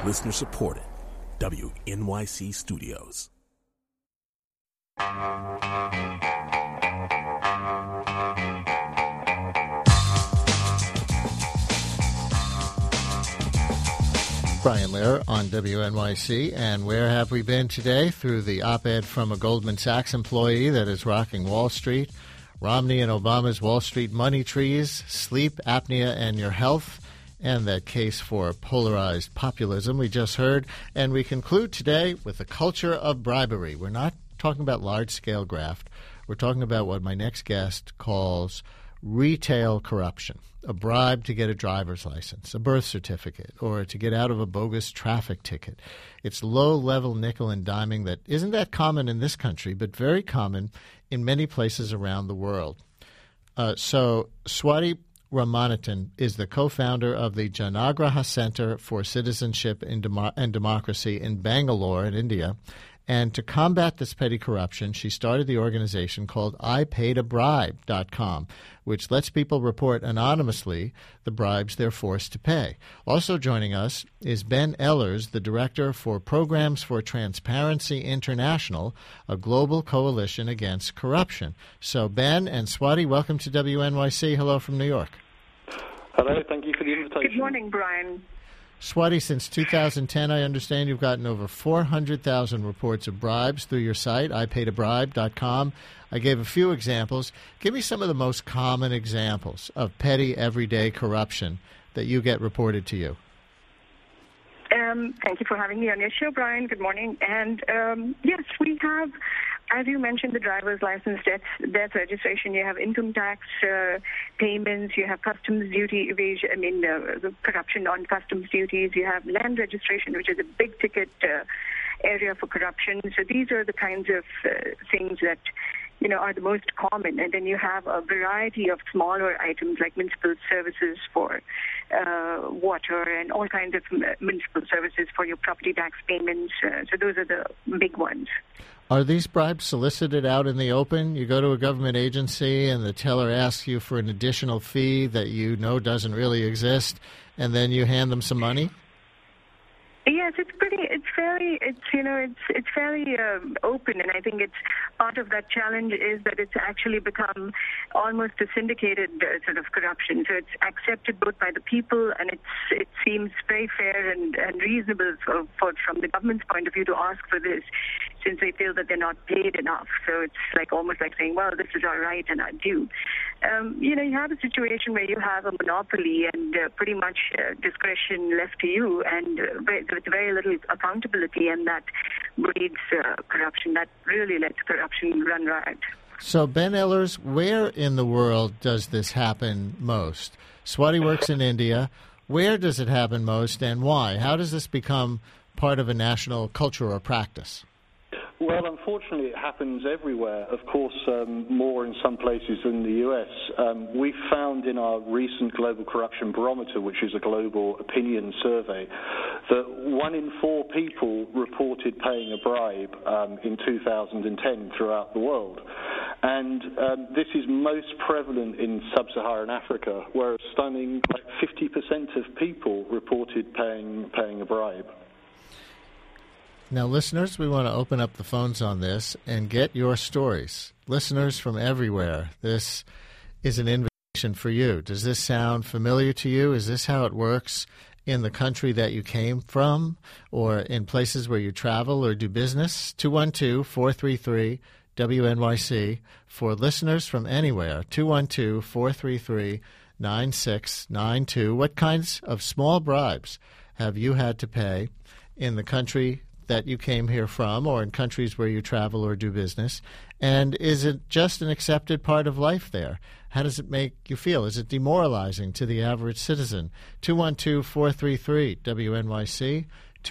Listener supported. WNYC Studios. Brian Lehrer on WNYC, and where have we been today? Through the op-ed from a Goldman Sachs employee that is rocking Wall Street, Romney and Obama's Wall Street money trees, sleep apnea and your health, and that case for polarized populism we just heard. And we conclude today with the culture of bribery. We're not talking about large-scale graft. We're talking about what my next guest calls retail corruption, a bribe to get a driver's license, a birth certificate, or to get out of a bogus traffic ticket. It's low-level nickel and diming that isn't that common in this country, but very common in many places around the world. So Swati Ramanathan is the co-founder of the Janagraha Center for Citizenship and Democracy in Bangalore in India. And to combat this petty corruption, she started the organization called IPaidAbribe.com, which lets people report anonymously the bribes they're forced to pay. Also joining us is Ben Ehlers, the Director for Programs for Transparency International, a global coalition against corruption. So Ben and Swati, welcome to WNYC. Hello from New York. Hello, thank you for the invitation. Good morning, Brian. Swati, since 2010, I understand you've gotten over 400,000 reports of bribes through your site, IPaidAbribe.com. I gave a few examples. Give me some of the most common examples of petty, everyday corruption that you get reported to you. Thank you for having me on your show, Brian. Good morning. And yes, we have, as you mentioned, the driver's license, death registration. You have income tax payments. You have customs duty evasion. The corruption on customs duties. You have land registration, which is a big ticket area for corruption. So these are the kinds of things that are the most common. And then you have a variety of smaller items like municipal services for water and all kinds of municipal services for your property tax payments. So those are the big ones. Are these bribes solicited out in the open? You go to a government agency and the teller asks you for an additional fee that you know doesn't really exist, and then you hand them some money? Yes, it's fairly open, and I think it's part of that challenge is that it's actually become almost a syndicated sort of corruption. So it's accepted both by the people, and it seems very fair and reasonable from the government's point of view to ask for this, since they feel that they're not paid enough. So it's almost like saying, well, this is our right and our due. You have a situation where you have a monopoly and pretty much discretion left to you, and with very little accountability, and that breeds corruption. That really lets corruption run riot. So, Ben Ehlers, where in the world does this happen most? Swati works in India. Where does it happen most, and why? How does this become part of a national culture or practice? Well, unfortunately, it happens everywhere. Of course, more in some places than the U.S. We found in our recent Global Corruption Barometer, which is a global opinion survey, that 1 in 4 people reported paying a bribe in 2010 throughout the world. And this is most prevalent in sub-Saharan Africa, where a stunning 50% of people reported paying a bribe. Now, listeners, we want to open up the phones on this and get your stories. Listeners from everywhere, this is an invitation for you. Does this sound familiar to you? Is this how it works in the country that you came from or in places where you travel or do business? 212-433-WNYC for listeners from anywhere. 212-433-9692. What kinds of small bribes have you had to pay in the country that you came here from or in countries where you travel or do business? And is it just an accepted part of life there? How does it make you feel? Is it demoralizing to the average citizen? 212-433-WNYC,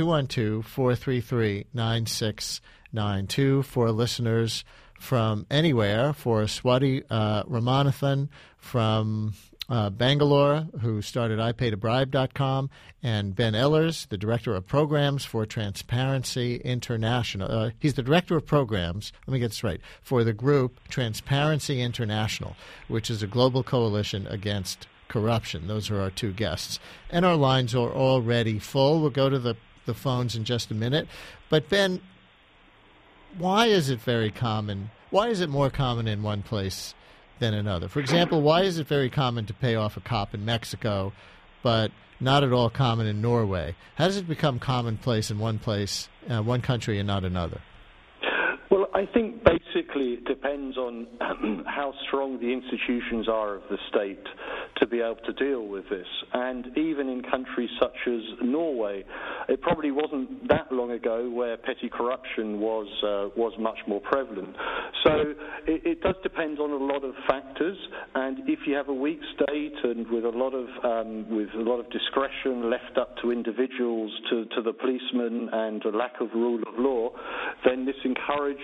212-433-9692 for listeners from anywhere. For Swati Ramanathan from Bangalore, who started IPaidAbribe.com, and Ben Ehlers, the Director of Programs for Transparency International. He's the Director of Programs, let me get this right, for the group Transparency International, which is a global coalition against corruption. Those are our two guests. And our lines are already full. We'll go to the the phones in just a minute. But, Ben, why is it very common? Why is it more common in one place than another? For example, why is it very common to pay off a cop in Mexico, but not at all common in Norway? How does it become commonplace in one place, one country, and not another? Well, I think basically it depends on how strong the institutions are of the state to be able to deal with this. And even in countries such as Norway, it probably wasn't that long ago where petty corruption was much more prevalent. So it does depend on a lot of factors. And if you have a weak state and with a lot of discretion left up to individuals, to the policemen, and a lack of rule of law, then this encourages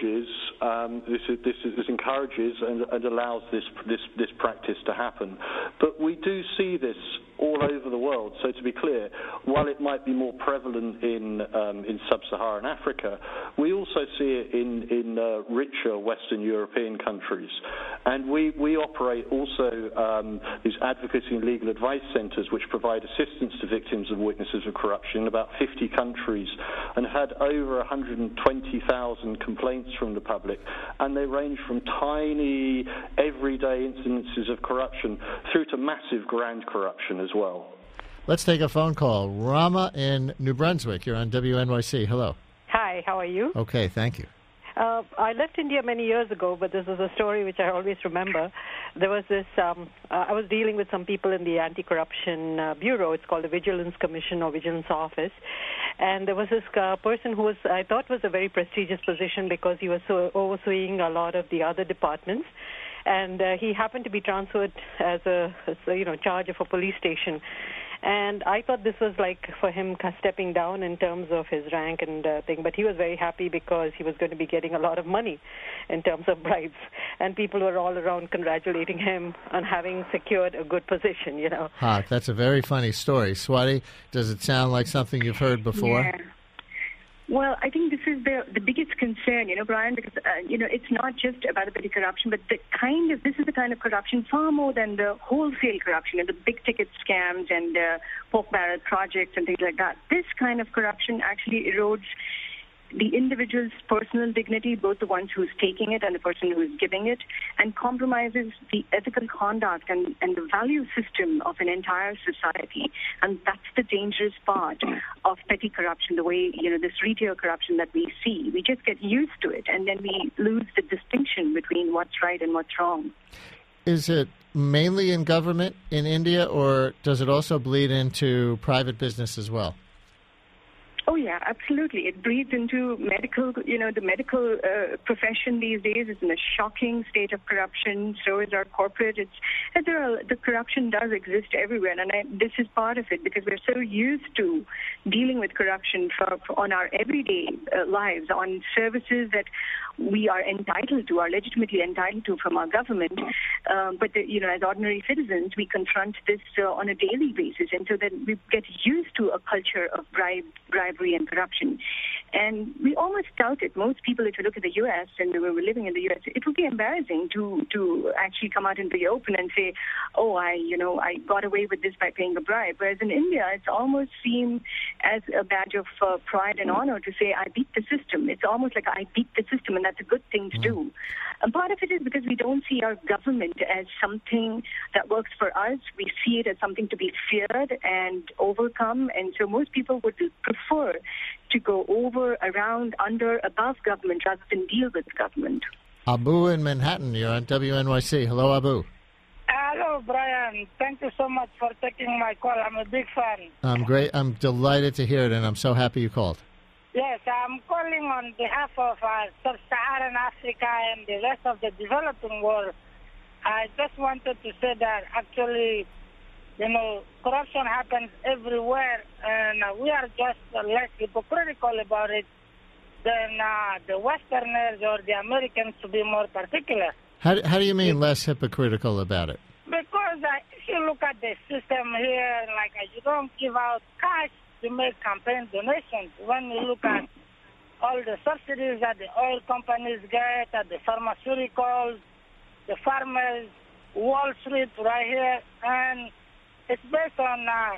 and allows this practice to happen. But we do see this all over the world. So to be clear, while it might be more prevalent in sub-Saharan Africa, we also see it in richer Western European countries. And we operate also these advocacy and legal advice centres which provide assistance to victims and witnesses of corruption in about 50 countries, and had over 120,000 complaints from the public. And they range from tiny, everyday incidences of corruption through to massive grand corruption as well. Let's take a phone call. Rama in New Brunswick. You're on WNYC. Hello. Hi, how are you? Okay, thank you. I left India many years ago, but this is a story which I always remember. There was this, I was dealing with some people in the Anti-Corruption Bureau. It's called the Vigilance Commission or Vigilance Office. And there was this person who I thought was a very prestigious position because he was overseeing a lot of the other departments. And he happened to be transferred as charge of a police station. And I thought this was like for him stepping down in terms of his rank and thing. But he was very happy because he was going to be getting a lot of money in terms of bribes. And people were all around congratulating him on having secured a good position, you know. That's a very funny story. Swati, does it sound like something you've heard before? Yeah. Well, I think this is the biggest concern, Brian, because, it's not just about the petty corruption, but this is the kind of corruption far more than the wholesale corruption and the big-ticket scams and pork barrel projects and things like that. This kind of corruption actually erodes the individual's personal dignity, both the ones who's taking it and the person who's giving it, and compromises the ethical conduct and the value system of an entire society. And that's the dangerous part of petty corruption, the way, this retail corruption that we see. We just get used to it, and then we lose the distinction between what's right and what's wrong. Is it mainly in government in India, or does it also bleed into private business as well? Oh, yeah, absolutely. It bleeds into medical, the medical profession these days is in a shocking state of corruption. So is our corporate. The corruption does exist everywhere. And this is part of it because we're so used to dealing with corruption on our everyday lives, on services that we are entitled to, are legitimately entitled to from our government. But, as ordinary citizens, we confront this on a daily basis. And so then we get used to a culture of bribery and corruption. And we almost doubt it. Most people, if you look at the U.S. and we're living in the U.S., it would be embarrassing to actually come out into the open and say, oh, I got away with this by paying a bribe. Whereas in India, it's almost seen as a badge of pride and honor to say, I beat the system. It's almost like I beat the system, and that's a good thing to do. And part of it is because we don't see our government as something that works for us. We see it as something to be feared and overcome. And so most people would prefer to go over, around, under, above government rather than deal with government. Abu in Manhattan, you're on WNYC. Hello, Abu. Hello, Brian. Thank you so much for taking my call. I'm a big fan. I'm great. I'm delighted to hear it, and I'm so happy you called. Yes, I'm calling on behalf of Sub-Saharan Africa and the rest of the developing world. I just wanted to say that actually, corruption happens everywhere, and we are just less hypocritical about it than the Westerners or the Americans, to be more particular. How do you mean less hypocritical about it? Because if you look at the system here, you don't give out cash to make campaign donations. When you look at all the subsidies that the oil companies get, at the pharmaceuticals, the farmers, Wall Street right here, and it's based on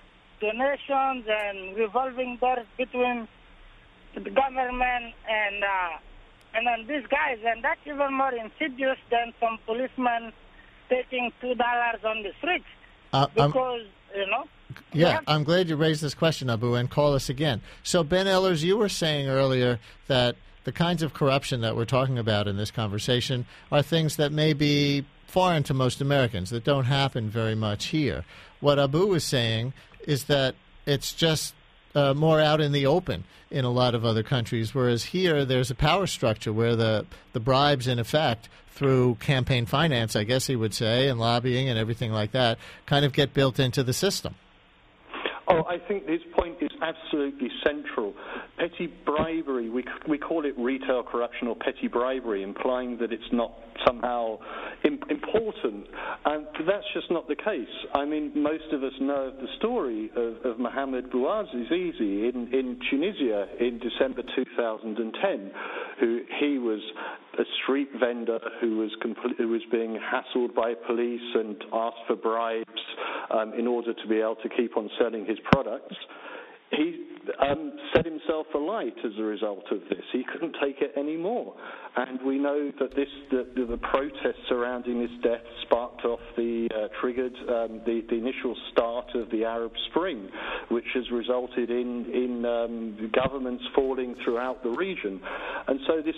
donations and revolving doors between the government and then these guys, and that's even more insidious than some policemen taking $2 on the streets because, Yeah, I'm glad you raised this question, Abu, and call us again. So, Ben Ehlers, you were saying earlier that the kinds of corruption that we're talking about in this conversation are things that may be foreign to most Americans, that don't happen very much here. What Abu was saying is that it's just more out in the open in a lot of other countries, whereas here there's a power structure where the bribes, in effect, through campaign finance, I guess he would say, and lobbying and everything like that, kind of get built into the system. Oh, I think his point is absolutely central. Petty bribery, we call it retail corruption or petty bribery, implying that it's not somehow important. And that's just not the case. I mean, most of us know the story of Mohamed Bouazizi in Tunisia in December 2010, he was a street vendor who was being hassled by police and asked for bribes in order to be able to keep on selling his products. He set himself alight as a result of this. He couldn't take it anymore. And we know that the protests surrounding his death sparked off triggered the initial start of the Arab Spring, which has resulted in governments falling throughout the region. And so this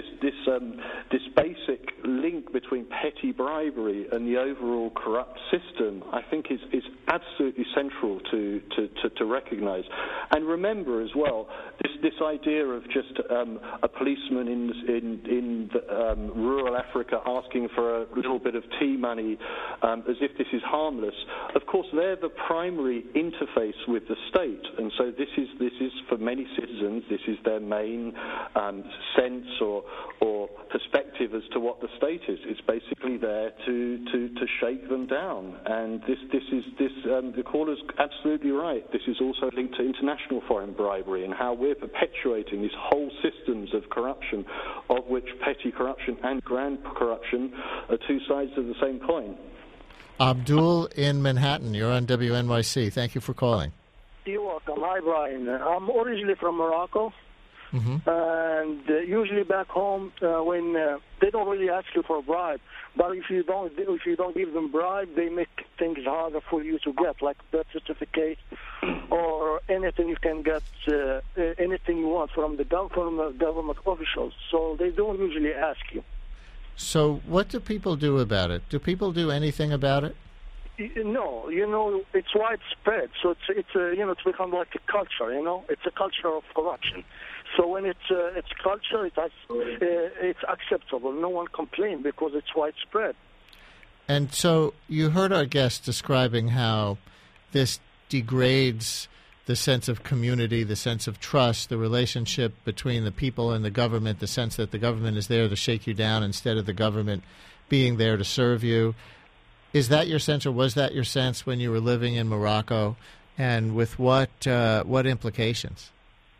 basic link between petty bribery and the overall corrupt system, I think, is absolutely central to recognize. And remember as well, this idea of just a policeman in rural Africa asking for a little bit of tea money as if this is harmless. Of course, they're the primary interface with the state, and so this is for many citizens, this is their main sense or perspective as to what the state is. It's basically there to shake them down, and the caller's absolutely right. This is also linked to international foreign bribery and how we're perpetuating these whole systems of corruption, of which petty corruption and grand corruption are two sides of the same coin. Abdul in Manhattan, you're on WNYC. Thank you for calling. You're welcome. Hi, Brian. I'm originally from Morocco. Mm-hmm. And usually back home, when they don't really ask you for a bribe, but if you don't give them bribe, they make things harder for you to get, like birth certificate or anything you can get, anything you want from the government officials. So they don't usually ask you. So what do people do about it? Do people do anything about it? No, it's widespread. So it's become like a culture. It's a culture of corruption. So when it's culture, it's acceptable. No one complains because it's widespread. And so you heard our guest describing how this degrades the sense of community, the sense of trust, the relationship between the people and the government, the sense that the government is there to shake you down instead of the government being there to serve you. Is that your sense, or was that your sense when you were living in Morocco, and with what implications?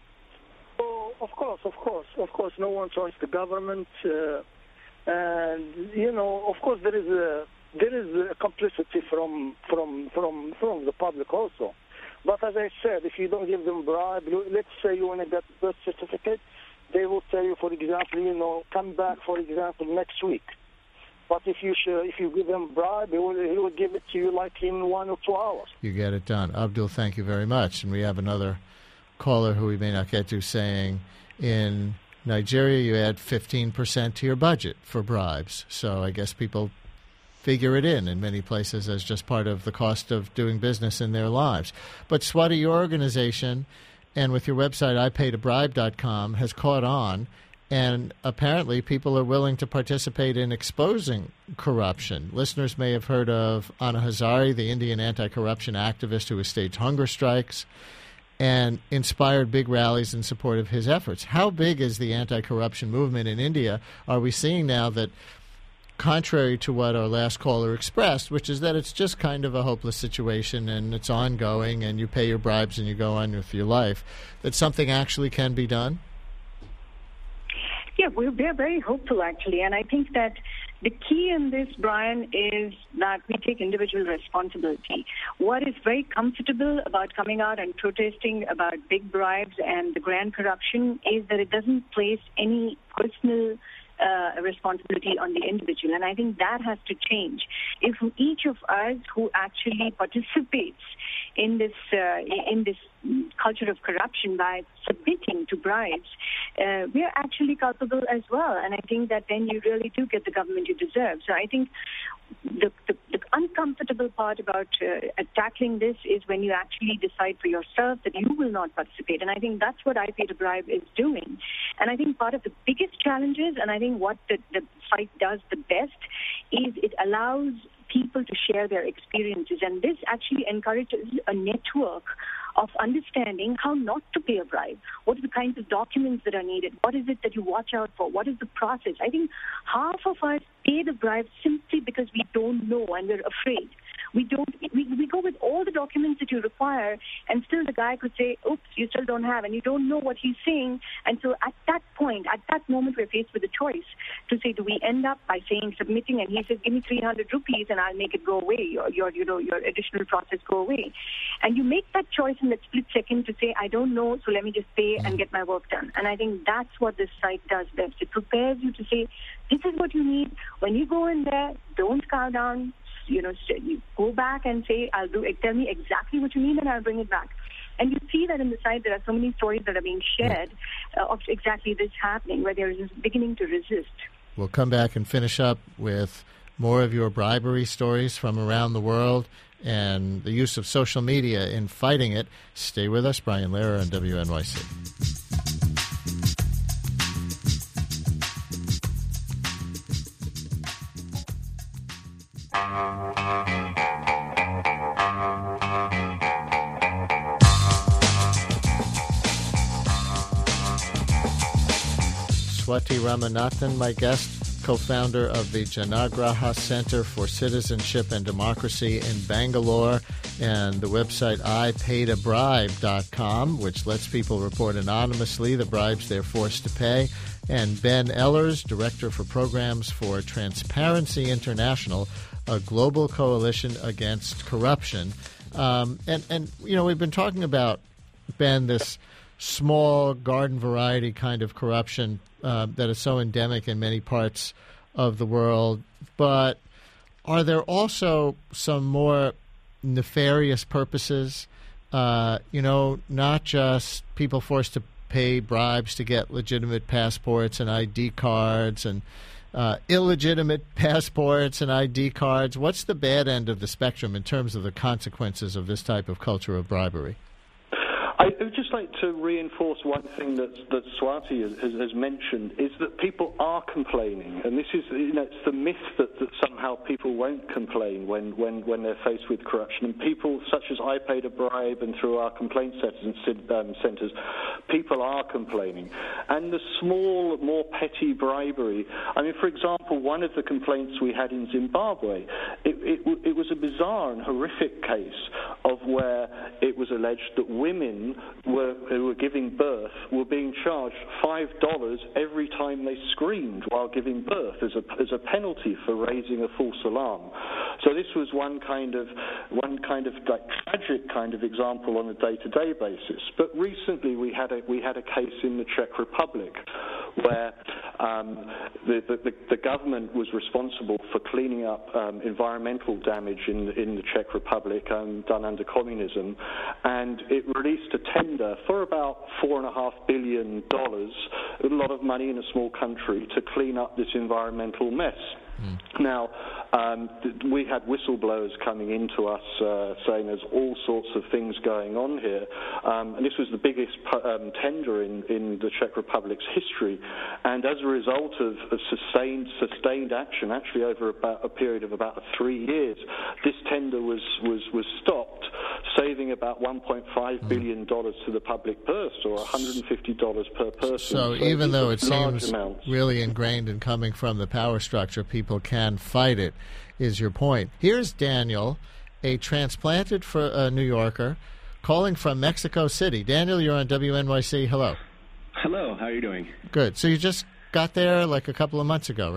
Of course, no one joins the government, and of course there is a complicity from the public also. But as I said, if you don't give them bribe, let's say you want to get birth certificate, they will tell you, for example, come back, for example, next week. But if you give them bribe, he will give it to you like in 1 or 2 hours. You get it done. Abdul, thank you very much. And we have another caller who we may not get to saying, in Nigeria you add 15% to your budget for bribes. So I guess people figure it in many places as just part of the cost of doing business in their lives. But Swati, your organization, and with your website, IPayToBribe.com, has caught on. And apparently people are willing to participate in exposing corruption. Listeners may have heard of Anna Hazare, the Indian anti-corruption activist who has staged hunger strikes and inspired big rallies in support of his efforts. How big is the anti-corruption movement in India? Are we seeing now that, contrary to what our last caller expressed, which is that it's just kind of a hopeless situation and it's ongoing and you pay your bribes and you go on with your life, that something actually can be done? Yeah, we're very hopeful, actually, and I think that The key in this, Brian, is that we take individual responsibility. What is very comfortable about coming out and protesting about big bribes and the grand corruption is that it doesn't place any personal responsibility on the individual, and I think that has to change. If each of us who actually participates in this culture of corruption by submitting to bribes, we are actually culpable as well, and I think that then you really do get the government you deserve. So I think the uncomfortable part about tackling this is when you actually decide for yourself that you will not participate. And I think that's what I Paid a Bribe is doing. And I think part of the biggest challenges, and I think what the site does the best, is it allows people to share their experiences. And this actually encourages a network of understanding how not to pay a bribe. What are the kinds of documents that are needed? What is it that you watch out for? What is the process? I think half of us pay the bribe simply because we don't know and we're afraid. We go with all the documents that you require, and still the guy could say, oops, you still don't have, and you don't know what he's saying. And so at that point, at that moment, we're faced with a choice to say, do we end up by submitting, and he says, give me 300 rupees and I'll make it go away, or your additional process go away. And you make that choice in that split second to say, I don't know, so let me just pay and get my work done. And I think that's what this site does best. It prepares you to say, this is what you need. When you go in there, don't cow down. You go back and say, tell me exactly what you need and I'll bring it back. And you see that in the site there are so many stories that are being shared of exactly this happening, where they're just beginning to resist. We'll come back and finish up with more of your bribery stories from around the world and the use of social media in fighting it. Stay with us. Brian Lehrer on WNYC. Swati Ramanathan, my guest, co-founder of the Janagraha Center for Citizenship and Democracy in Bangalore, and the website IPaidABribe.com, which lets people report anonymously the bribes they're forced to pay, and Ben Ehlers, Director for Programs for Transparency International, a global coalition against corruption. And we've been talking about, Ben, this small garden variety kind of corruption that is so endemic in many parts of the world. But are there also some more nefarious purposes? Not just people forced to pay bribes to get legitimate passports and ID cards and illegitimate passports and ID cards. What's the bad end of the spectrum in terms of the consequences of this type of culture of bribery? I would just like to reinforce one thing that Swati has mentioned, is that people are complaining, and this is, it's the myth that somehow people won't complain when they're faced with corruption. And people such as I Paid a Bribe and through our complaint centres, people are complaining. And the small, more petty bribery, I mean, for example, one of the complaints we had in Zimbabwe, it was a bizarre and horrific case of where it was alleged that women who were giving birth were being charged $5 every time they screamed while giving birth as a penalty for raising a false alarm. So this was one kind of like tragic kind of example on a day-to-day basis. But recently we had a case in the Czech Republic where the government was responsible for cleaning up environmental damage in the Czech Republic done under communism, and it released a tender for about $4.5 billion, a lot of money in a small country, to clean up this environmental mess. Now, we had whistleblowers coming into us saying there's all sorts of things going on here, and this was the biggest tender in the Czech Republic's history. And as a result of sustained action, actually over about a period of about 3 years, this tender was stopped, saving about $1.5 billion to the public purse, or $150 per person. So even though it seems really ingrained and coming from the power structure, people can fight it, is your point. Here's Daniel, a transplanted New Yorker, calling from Mexico City. Daniel, you're on WNYC. Hello. Hello. How are you doing? Good. So you just got there like a couple of months ago, right?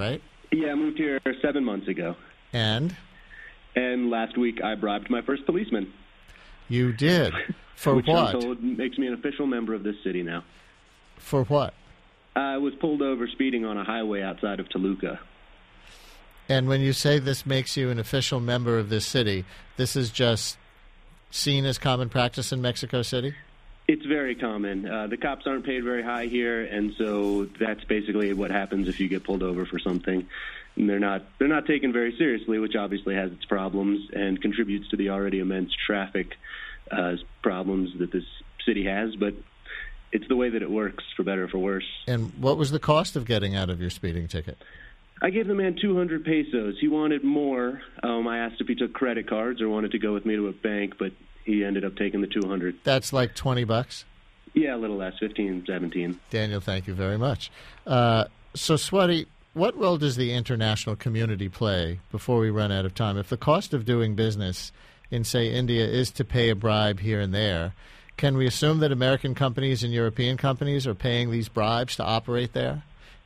Yeah, I moved here 7 months ago. And last week I bribed my first policeman. You did? For which what? I'm told makes me an official member of this city now. For what? I was pulled over speeding on a highway outside of Toluca. And when you say this makes you an official member of this city, this is just seen as common practice in Mexico City? It's very common. The cops aren't paid very high here, and so that's basically what happens if you get pulled over for something. And they're not taken very seriously, which obviously has its problems and contributes to the already immense traffic problems that this city has. But it's the way that it works, for better or for worse. And what was the cost of getting out of your speeding ticket? I gave the man 200 pesos. He wanted more. I asked if he took credit cards or wanted to go with me to a bank, but he ended up taking the 200. That's like $20? Yeah, a little less, 15, 17. Daniel, thank you very much. So, Swati, what role does the international community play, before we run out of time? If the cost of doing business in, say, India is to pay a bribe here and there, can we assume that American companies and European companies are paying these bribes to operate there?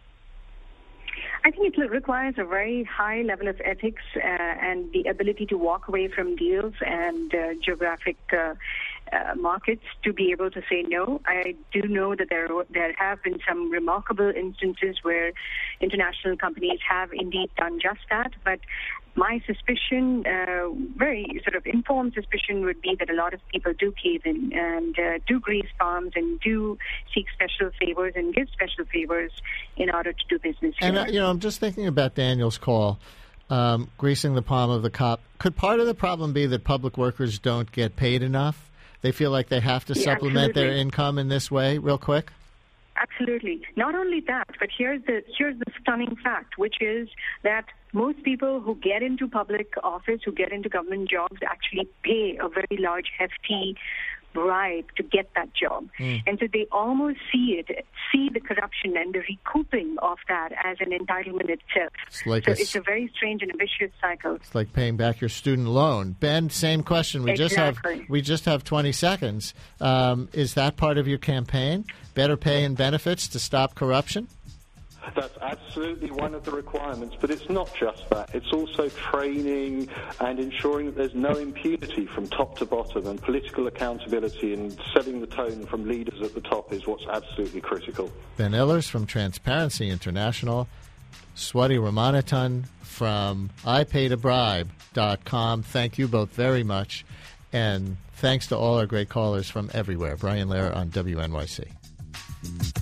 I think it requires a very high level of ethics and the ability to walk away from deals and geographic markets to be able to say no. I do know that there have been some remarkable instances where international companies have indeed done just that, but my suspicion, very sort of informed suspicion, would be that a lot of people do cave in and do grease palms and do seek special favors and give special favors in order to do business here. And, I'm just thinking about Daniel's call, greasing the palm of the cop. Could part of the problem be that public workers don't get paid enough? They feel like they have to supplement their income in this way, real quick? Absolutely. Not only that, but here's the stunning fact, which is that most people who get into public office, who get into government jobs, actually pay a very large, hefty bribe to get that job. And so they almost see the corruption and the recouping of that as an entitlement itself. It's a very strange and vicious cycle. It's like paying back your student loan. Ben, same question. We just have 20 seconds. Is that part of your campaign? Better pay and benefits to stop corruption? That's absolutely one of the requirements, but it's not just that. It's also training and ensuring that there's no impunity from top to bottom, and political accountability and setting the tone from leaders at the top is what's absolutely critical. Ben Illers from Transparency International, Swati Ramanathan from IPayToBribe.com. Thank you both very much, and thanks to all our great callers from everywhere. Brian Lehrer on WNYC.